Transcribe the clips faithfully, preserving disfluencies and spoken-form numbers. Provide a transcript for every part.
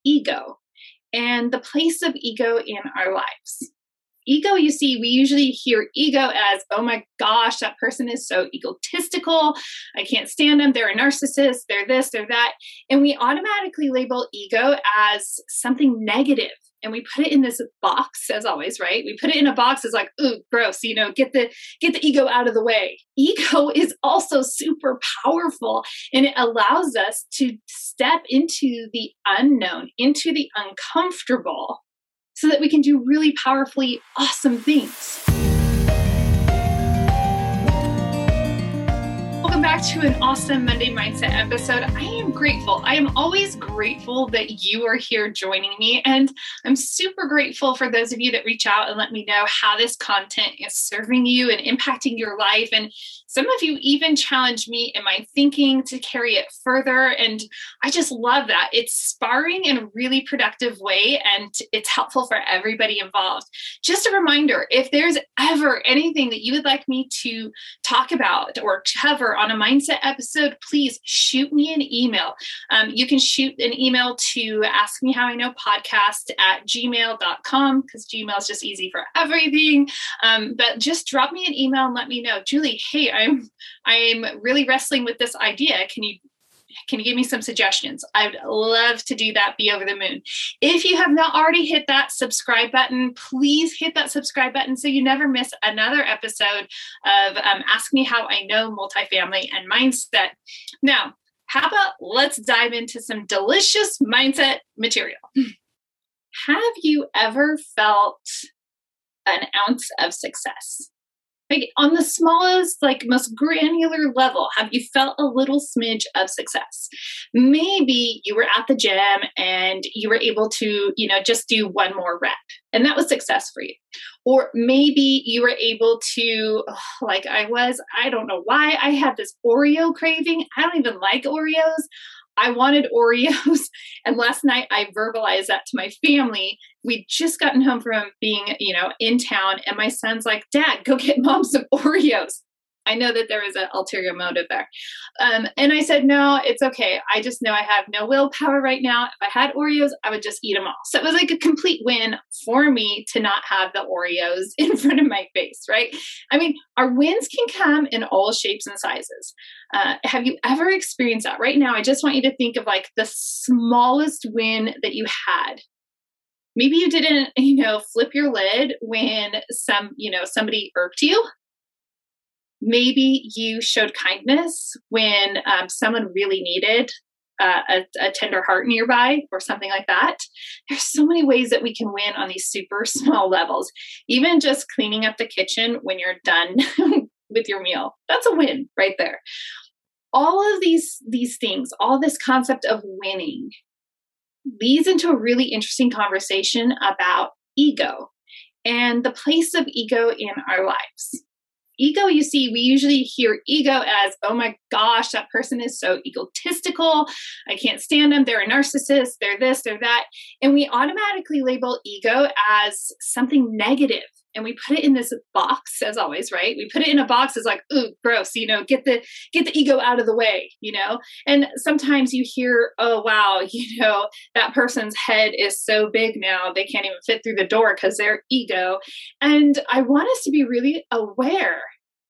ego and the place of ego in our lives. Ego, you see, we usually hear ego as, oh my gosh, that person is so egotistical. I can't stand them. They're a narcissist. They're this, they're that. And we automatically label ego as something negative. And we put it in this box, as always, right? We put it in a box as like, ooh, gross, you know, get the get the ego out of the way. Ego is also super powerful, and it allows us to step into the unknown, into the uncomfortable, so that we can do really powerfully awesome things. Welcome back to an awesome Monday Mindset episode. I am grateful. I am always grateful that you are here joining me. And I'm super grateful for those of you that reach out and let me know how this content is serving you and impacting your life. And some of you even challenge me in my thinking to carry it further. And I just love that. It's sparring in a really productive way, and it's helpful for everybody involved. Just a reminder, if there's ever anything that you would like me to talk about or cover on a mindset episode, please shoot me an email. Um, you can shoot an email to ask me how I know podcast at gmail dot com, because Gmail is just easy for everything. Um, but just drop me an email and let me know, Julie, hey, I'm I'm really wrestling with this idea. Can you Can you give me some suggestions? I'd love to do that. Be over the moon. If you have not already hit that subscribe button, please hit that subscribe button so you never miss another episode of um, Ask Me How I Know Multifamily and Mindset. Now, how about let's dive into some delicious mindset material. Have you ever felt an ounce of success? Like on the smallest, like most granular level, have you felt a little smidge of success? Maybe you were at the gym and you were able to, you know, just do one more rep, and that was success for you. Or maybe you were able to, like I was, I don't know why, I had this Oreo craving. I don't even like Oreos. I wanted Oreos. And last night I verbalized that to my family. We'd just gotten home from being, you know, in town, and my son's like, Dad, go get mom some Oreos. I know that there was an ulterior motive there. Um, and I said, no, it's okay. I just know I have no willpower right now. If I had Oreos, I would just eat them all. So it was like a complete win for me to not have the Oreos in front of my face, right? I mean, our wins can come in all shapes and sizes. Uh, have you ever experienced that? Right now, I just want you to think of like the smallest win that you had. Maybe you didn't, you know, flip your lid when some, you know, somebody irked you. Maybe you showed kindness when um, someone really needed uh, a, a tender heart nearby or something like that. There's so many ways that we can win on these super small levels. Even just cleaning up the kitchen when you're done with your meal. That's a win right there. All of these, these things, all this concept of winning leads into a really interesting conversation about ego and the place of ego in our lives. Ego, you see, we usually hear ego as, oh my gosh, that person is so egotistical. I can't stand them. They're a narcissist. They're this, they're that. And we automatically label ego as something negative. And we put it in this box, as always, right? We put it in a box as like, ooh, gross, you know, get the get the ego out of the way, you know? And sometimes you hear, oh, wow, you know, that person's head is so big now, they can't even fit through the door because they're ego. And I want us to be really aware.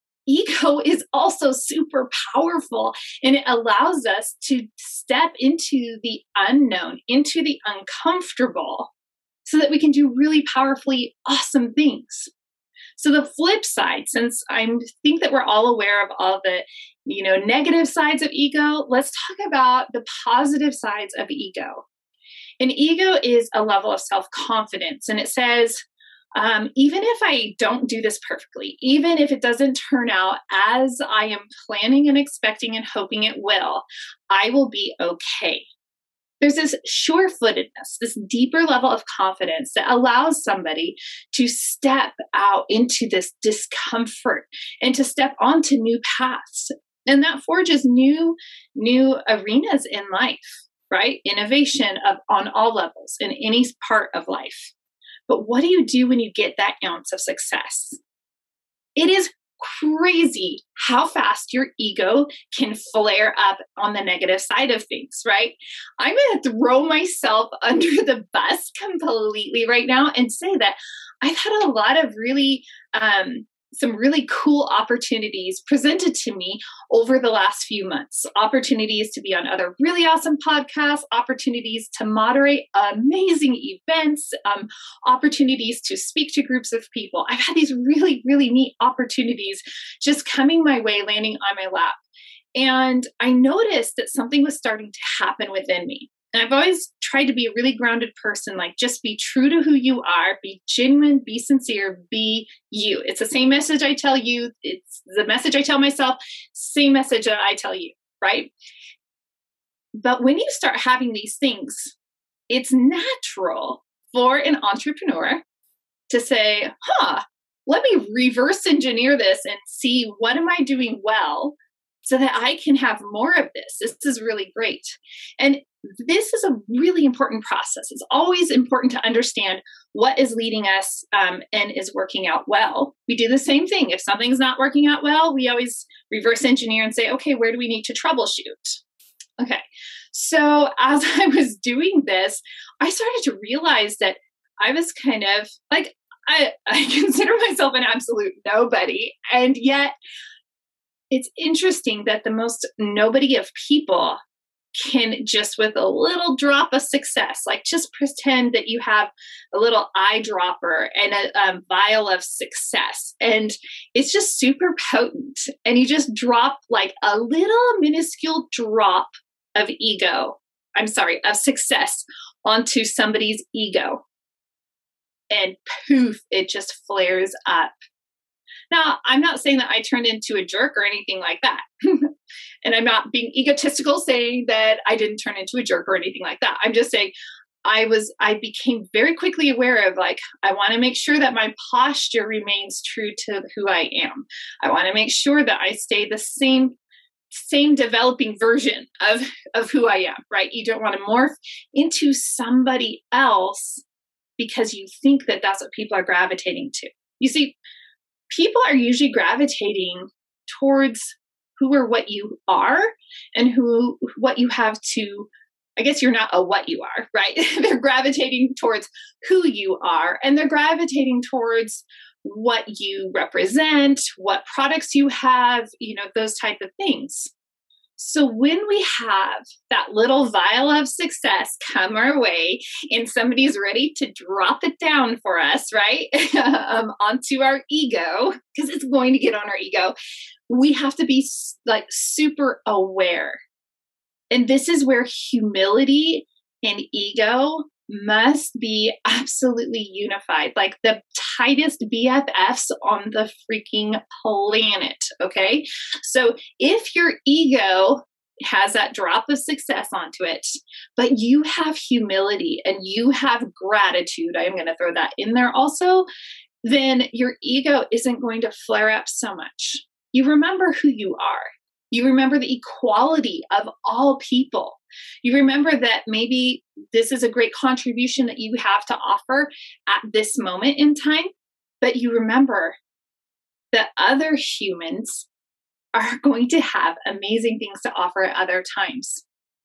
Ego is also super powerful, and it allows us to step into the unknown, into the uncomfortable, so that we can do really powerfully awesome things. So the flip side, since I think that we're all aware of all the, you know, negative sides of ego, let's talk about the positive sides of ego. And ego is a level of self-confidence, and it says, um, even if I don't do this perfectly, even if it doesn't turn out as I am planning and expecting and hoping it will, I will be okay. There's this sure-footedness, this deeper level of confidence that allows somebody to step out into this discomfort and to step onto new paths. And that forges new, new arenas in life, right? Innovation of on all levels in any part of life. But what do you do when you get that ounce of success? It is crazy how fast your ego can flare up on the negative side of things, right? I'm going to throw myself under the bus completely right now and say that I've had a lot of really, um, some really cool opportunities presented to me over the last few months. Opportunities to be on other really awesome podcasts, opportunities to moderate amazing events, um, opportunities to speak to groups of people. I've had these really, really neat opportunities just coming my way, landing on my lap. And I noticed that something was starting to happen within me. And I've always tried to be a really grounded person, like just be true to who you are, be genuine, be sincere, be you. It's the same message I tell you. It's the message I tell myself, same message that I tell you, right? But when you start having these things, it's natural for an entrepreneur to say, huh, let me reverse engineer this and see what am I doing well so that I can have more of this. This is really great. And this is a really important process. It's always important to understand what is leading us um, and is working out well. We do the same thing. If something's not working out well, we always reverse engineer and say, okay, where do we need to troubleshoot? Okay. So as I was doing this, I started to realize that I was kind of like, I, I consider myself an absolute nobody. And yet it's interesting that the most nobody of people can just with a little drop of success, like just pretend that you have a little eyedropper and a, a vial of success. And it's just super potent. And you just drop like a little minuscule drop of ego, I'm sorry, of success onto somebody's ego. And poof, it just flares up. Now, I'm not saying that I turned into a jerk or anything like that. And I'm not being egotistical saying that I didn't turn into a jerk or anything like that. I'm just saying I was, I became very quickly aware of like, I want to make sure that my posture remains true to who I am. I want to make sure that I stay the same, same developing version of, of who I am, right? You don't want to morph into somebody else because you think that that's what people are gravitating to. You see, people are usually gravitating towards who or what you are and who, what you have to, I guess you're not a what you are, right? They're gravitating towards who you are and they're gravitating towards what you represent, what products you have, you know, those type of things. So when we have that little vial of success come our way and somebody's ready to drop it down for us, right, um, onto our ego, because it's going to get on our ego, we have to be like super aware. And this is where humility and ego must be absolutely unified, like the tightest B F Fs on the freaking planet. Okay. So if your ego has that drop of success onto it, but you have humility and you have gratitude, I'm going to throw that in there also, then your ego isn't going to flare up so much. You remember who you are. You remember the equality of all people. You remember that maybe this is a great contribution that you have to offer at this moment in time, but you remember that other humans are going to have amazing things to offer at other times.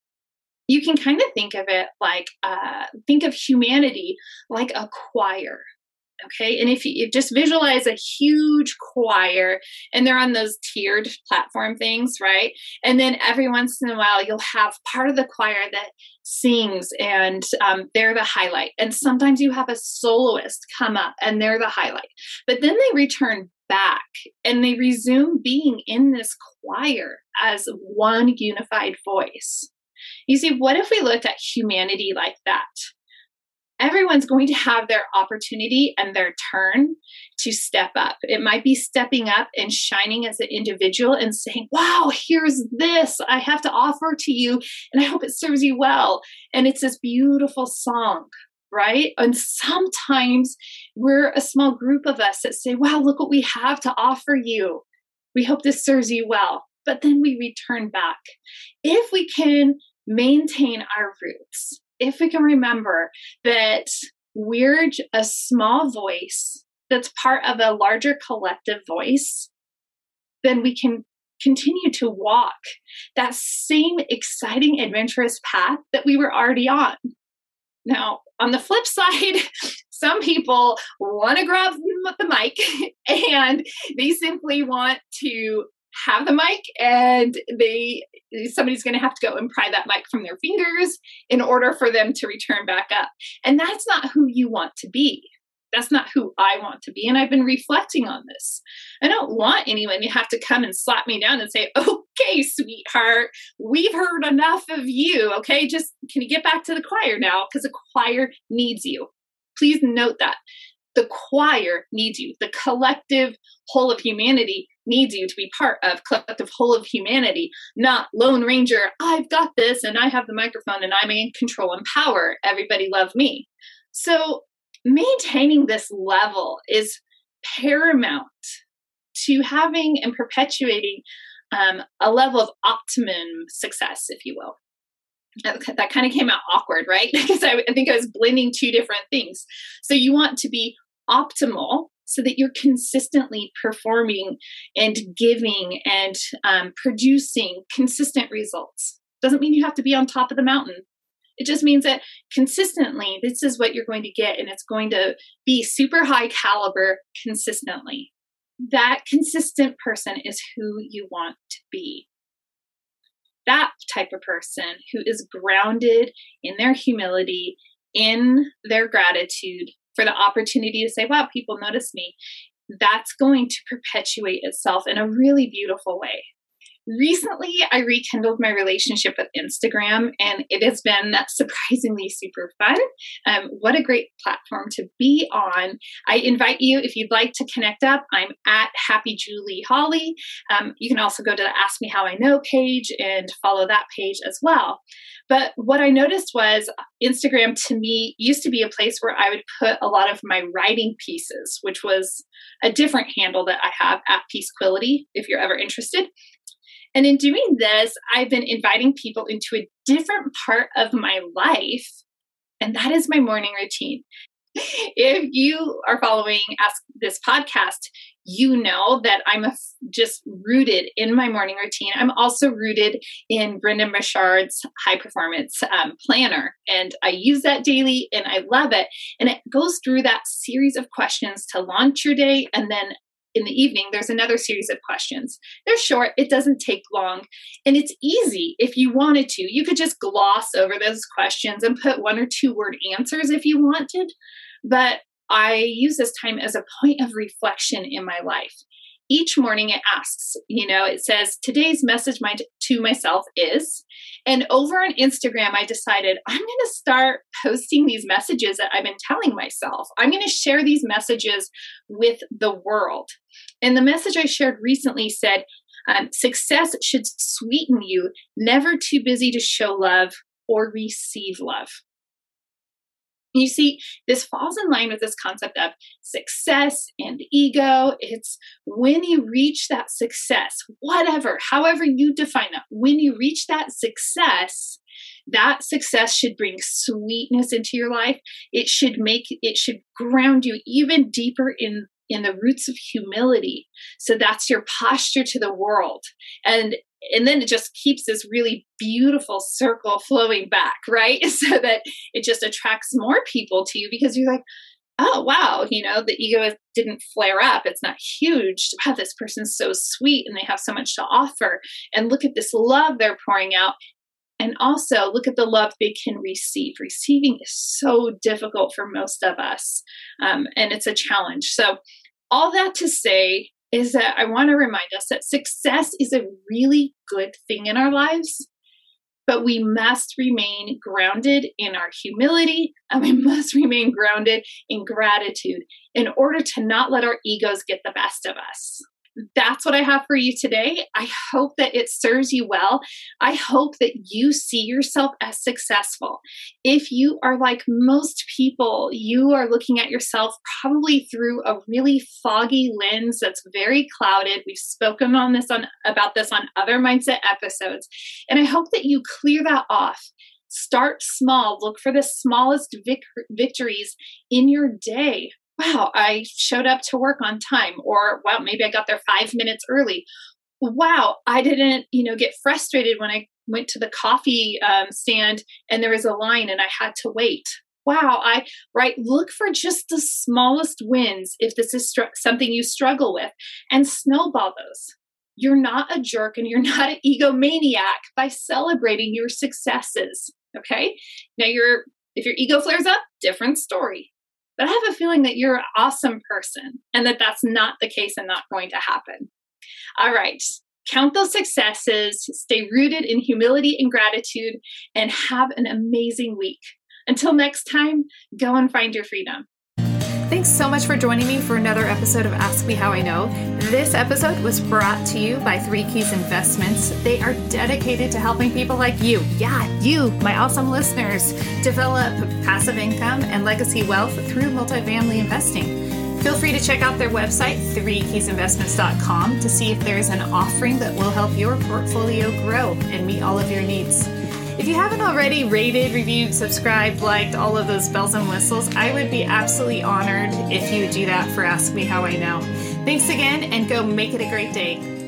You can kind of think of it like, uh, think of humanity like a choir. Okay. And if you, you just visualize a huge choir and they're on those tiered platform things, right? And then every once in a while, you'll have part of the choir that sings and um, they're the highlight. And sometimes you have a soloist come up and they're the highlight. But then they return back and they resume being in this choir as one unified voice. You see, what if we looked at humanity like that? Everyone's going to have their opportunity and their turn to step up. It might be stepping up and shining as an individual and saying, wow, here's this I have to offer to you, and I hope it serves you well. And it's this beautiful song, right? And sometimes we're a small group of us that say, wow, look what we have to offer you. We hope this serves you well. But then we return back. If we can maintain our roots, if we can remember that we're a small voice that's part of a larger collective voice, then we can continue to walk that same exciting, adventurous path that we were already on. Now, on the flip side, some people want to grab the mic and they simply want to have the mic, and they somebody's going to have to go and pry that mic from their fingers in order for them to return back up. And that's not who you want to be. That's not who I want to be. And I've been reflecting on this. I don't want anyone to have to come and slap me down and say, okay, sweetheart, we've heard enough of you. Okay, just can you get back to the choir now? Because the choir needs you. Please note that. The choir needs you. The collective whole of humanity needs you to be part of collective whole of humanity, not Lone Ranger. I've got this and I have the microphone and I'm in control and power. Everybody love me. So maintaining this level is paramount to having and perpetuating um, a level of optimum success, if you will. That, that kind of came out awkward, right? Because I, I think I was blending two different things. So you want to be optimal so that you're consistently performing and giving and um, producing consistent results. Doesn't mean you have to be on top of the mountain. It just means that consistently, this is what you're going to get, and it's going to be super high caliber consistently. That consistent person is who you want to be. That type of person who is grounded in their humility, in their gratitude for the opportunity to say, wow, people notice me. That's going to perpetuate itself in a really beautiful way. Recently, I rekindled my relationship with Instagram, and it has been surprisingly super fun. Um, what a great platform to be on. I invite you, if you'd like to connect up, I'm at Happy Julie Holly. Um, you can also go to the Ask Me How I Know page and follow that page as well. But what I noticed was Instagram to me used to be a place where I would put a lot of my writing pieces, which was a different handle that I have at Peacequility, if you're ever interested. And in doing this, I've been inviting people into a different part of my life, and that is my morning routine. If you are following Ask this podcast, you know that I'm a, just rooted in my morning routine. I'm also rooted in Brendon Burchard's high performance um, planner, and I use that daily and I love it. And it goes through that series of questions to launch your day, and then in the evening, there's another series of questions. They're short. It doesn't take long. And it's easy if you wanted to. You could just gloss over those questions and put one or two word answers if you wanted. But I use this time as a point of reflection in my life. Each morning it asks, you know, it says, today's message my, to myself is, and over on Instagram, I decided I'm going to start posting these messages that I've been telling myself. I'm going to share these messages with the world. And the message I shared recently said, um, success should sweeten you, never too busy to show love or receive love. You see, this falls in line with this concept of success and ego. It's when you reach that success, whatever, however you define that, when you reach that success, that success should bring sweetness into your life. It should make, it should ground you even deeper in, in the roots of humility. So that's your posture to the world. And And then it just keeps this really beautiful circle flowing back, right? So that it just attracts more people to you because you're like, oh, wow, you know, the ego didn't flare up. It's not huge. Wow, this person's so sweet and they have so much to offer. And look at this love they're pouring out. And also look at the love they can receive. Receiving is so difficult for most of us. Um, and it's a challenge. So all that to say is that I want to remind us that success is a really good thing in our lives, but we must remain grounded in our humility, and we must remain grounded in gratitude in order to not let our egos get the best of us. That's what I have for you today. I hope that it serves you well. I hope that you see yourself as successful. If you are like most people, you are looking at yourself probably through a really foggy lens that's very clouded. We've spoken on this on about this on other mindset episodes. And I hope that you clear that off. Start small. Look for the smallest vic- victories in your day. wow, I showed up to work on time, or wow, maybe I got there five minutes early. Wow, I didn't, you know, get frustrated when I went to the coffee um, stand and there was a line and I had to wait. Wow, I, right, look for just the smallest wins if this is str- something you struggle with and snowball those. You're not a jerk and you're not an egomaniac by celebrating your successes, okay? Now, you're, if your ego flares up, different story. But I have a feeling that you're an awesome person and that that's not the case and not going to happen. All right. Count those successes, stay rooted in humility and gratitude, and have an amazing week. Until next time, go and find your freedom. Thanks so much for joining me for another episode of Ask Me How I Know. This episode was brought to you by Three Keys Investments. They are dedicated to helping people like you, yeah, you, my awesome listeners, develop passive income and legacy wealth through multifamily investing. Feel free to check out their website, three keys investments dot com, to see if there's an offering that will help your portfolio grow and meet all of your needs. If you haven't already rated, reviewed, subscribed, liked, all of those bells and whistles, I would be absolutely honored if you would do that for Ask Me How I Know. Thanks again, and go make it a great day.